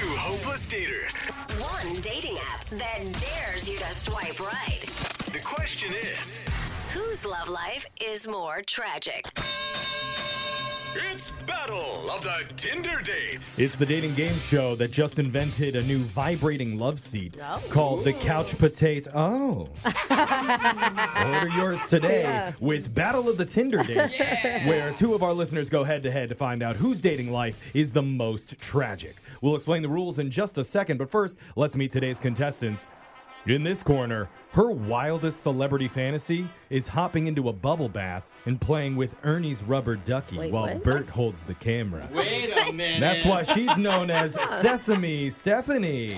hopeless daters. One dating app that dares you to swipe right. The question is, Whose love life is more tragic? it's Battle of the Tinder Dates. It's the dating game show that just invented a new vibrating love seat called the Couch Potato. Oh. Order yours today with Battle of the Tinder Dates, where two of our listeners go head-to-head to find out whose dating life is the most tragic. We'll explain the rules in just a second, but first, let's meet today's contestants. In this corner, her wildest celebrity fantasy is hopping into a bubble bath and playing with Ernie's rubber ducky Wait, while what? Bert holds the camera. Wait a minute. That's why she's known as Sesame Stephanie.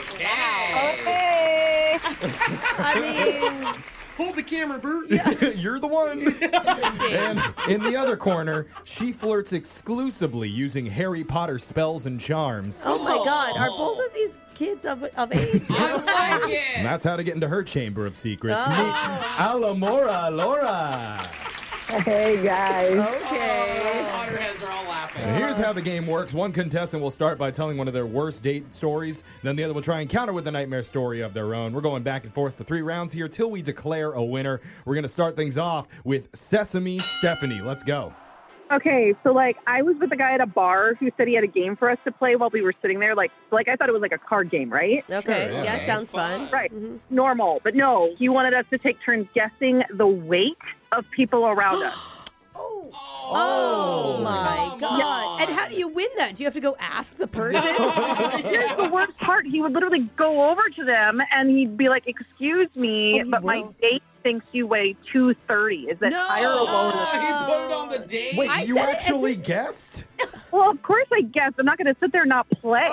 Okay. I mean, Hold the camera, Bert. You're the one. And in the other corner, she flirts exclusively using Harry Potter spells and charms. oh my God, are both of these kids of age? I like And it. that's how to get into her chamber of secrets. Oh. Meet Alamora Laura. Hey guys. Okay. Potterheads are all laughing. And here's how the game works. One contestant will start by telling one of their worst date stories. Then the other will try and counter with a nightmare story of their own. We're going back and forth for 3 rounds here till we declare a winner. We're going to start things off with Sesame Stephanie. Let's go. Okay, so I was with a guy at a bar who said he had a game for us to play while we were sitting there. I thought it was like a card game, right? Okay, Sure, yeah, okay, sounds fun. fun. Right. Normal. But no, he wanted us to take turns guessing the weight of people around us. Oh my come God. on. And how do you win that? Do you have to go ask the person? Here's the worst part. He would literally go over to them and he'd be like, "Excuse me, Oh, he but my will. date thinks you weigh 230. Is that No. higher or lower?" Oh, he put it on the date. Wait, I you said it as actually a- guessed? Well, of course I guess. I'm not going to sit there and not play.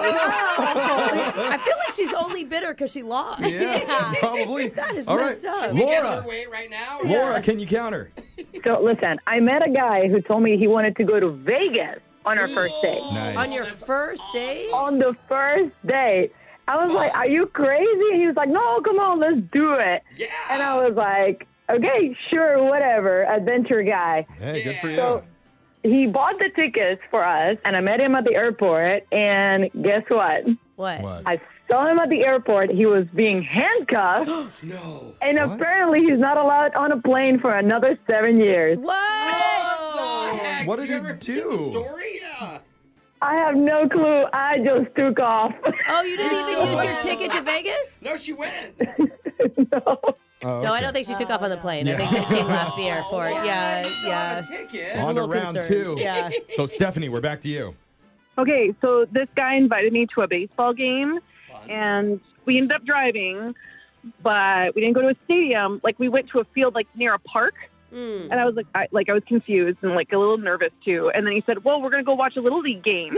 I feel like she's only bitter because she lost. Yeah, probably. That is All messed right. up. Should we guess Laura. her weight right now? or- Laura, can you counter? So listen, I met a guy who told me he wanted to go to Vegas on our first date. Nice. On your first date? On the first date, I was like, "Are you crazy?" He was like, "No, come on, let's do it." Yeah. And I was like, "Okay, sure, whatever." Adventure guy. Hey, good for you. So he bought the tickets for us, and I met him at the airport. And guess what? What? What? I saw him at the airport. He was being handcuffed, No. and What? apparently he's not allowed on a plane for another 7 years. What? What the heck? What did you he ever do? hear the story? Yeah. I have no clue. I just took off. Oh, you didn't You're even so use your bad. ticket to Vegas? No, she went. No. Oh, No, I okay. don't think she took off on the plane. I Yeah. think that she left the airport. Oh, Yeah, you still yeah. have a ticket. I was a On to little round concerned. 2. Yeah. So, Stephanie, we're back to you. Okay, so this guy invited me to a baseball game, Fun. and we ended up driving, but we didn't go to a stadium. We went to a field near a park, Mm. and I was I was confused and a little nervous too. And then he said, "Well, we're gonna go watch a little league game."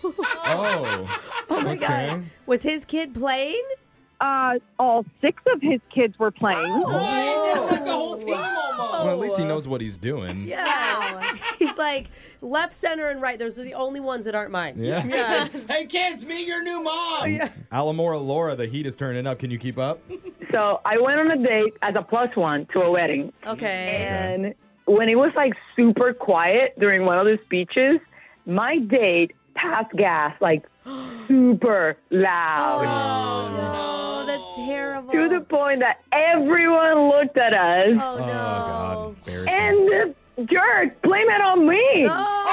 Oh. Oh my Okay. God. Was his kid playing? All 6 of his kids were playing. What? That's like the whole team almost. Well, at least he knows what he's doing. Yeah. He's like left, center, and right. Those are the only ones that aren't mine. Yeah. Yeah. Hey, kids, meet your new mom. Alamora Laura, the heat is turning up. Can you keep up? So I went on a date as a +1 to a wedding, Okay. and when it was super quiet during one of the speeches, my date passed gas super loud. Oh, no. That's terrible. To the point that everyone looked at us, Oh, no. Oh, God. Embarrassing. and the jerk blamed it on me.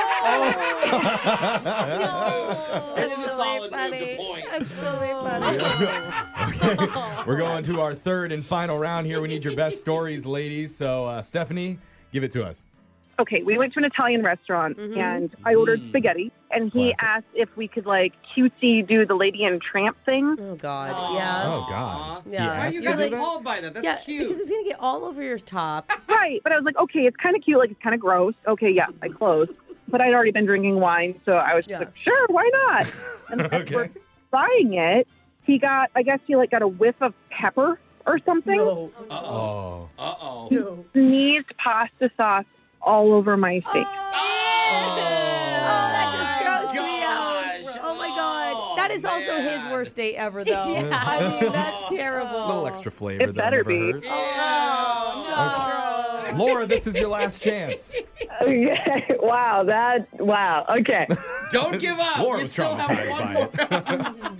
Oh. It That's is a really solid move funny. to point. That's really funny. Okay. We're going to our third and final round here. We need your best stories, ladies. So, Stephanie, give it to us. Okay, we went to an Italian restaurant, and I ordered spaghetti, and he Classic. asked if we could cutesy do the Lady and Tramp thing. Oh, God. Aw. Yeah. Oh, God. Yeah. Why Yes. you You're guys like- appalled by that? That's Yeah, cute. because it's going to get all over your top. Right, but I was like, okay, it's kind of cute, it's kind of gross. Okay, yeah, I closed. But I'd already been drinking wine, so I was just Yeah. like, sure, why not? And as Okay. we're trying it, he got a whiff of pepper or something. No. Uh-oh. Oh. Uh-oh. No. Sneezed pasta sauce all over my face. Oh, that just grossed me gosh. out. Oh, my God. That is also his man. worst date ever, though. Yeah. I mean, that's terrible. A little extra flavor. It that better never be. hurts. Oh, no. Laura, this is your last chance. Okay, wow, okay. Don't give up. Laura You was still have traumatized one by more.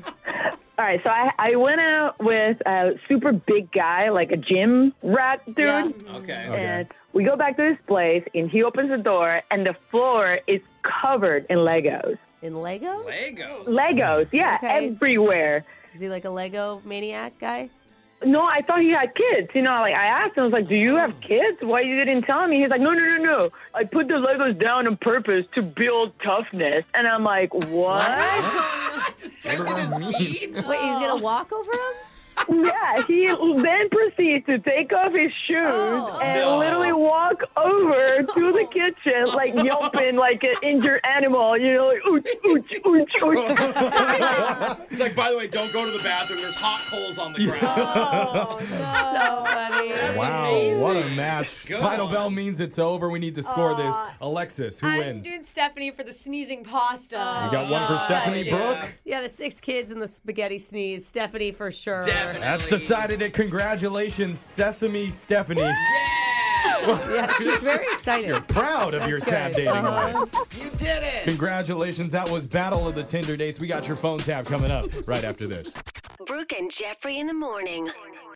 right, so I went out with a super big guy, like a gym rat dude. Yeah. Okay. And we go back to this place, and he opens the door, and the floor is covered in Legos. In Legos? Legos, yeah, Okay. everywhere. Is he like a Lego maniac guy? No, I thought he had kids. You know, like I asked him, I was like, "Do you have kids? Why you didn't tell me?" He's like, "No. I put the Legos down on purpose to build toughness." And I'm like, "What?" What does that mean? Wait, he's gonna walk over him? Yeah, he then proceeds to take off his shoes and literally walk over to the kitchen, like yelping like an injured animal, you know, like, ooch, ooch, ooch, ooch. He's like, by the way, don't go to the bathroom. There's hot coals on the ground. Oh, so funny. Wow, what a match. Go Final on. bell means it's over. We need to score this. Alexis, who I'm wins? doing Stephanie for the sneezing pasta. You got one for Stephanie Brooke? Yeah, the 6 kids and the spaghetti sneeze. Stephanie for sure. Definitely. That's decided it. Congratulations, Sesame Stephanie. Yeah, she's very excited. Proud of your That's sad good. dating life. You did it. Congratulations. That was Battle of the Tinder Dates. We got your phone tab coming up right after this. Brooke and Jeffrey in the morning.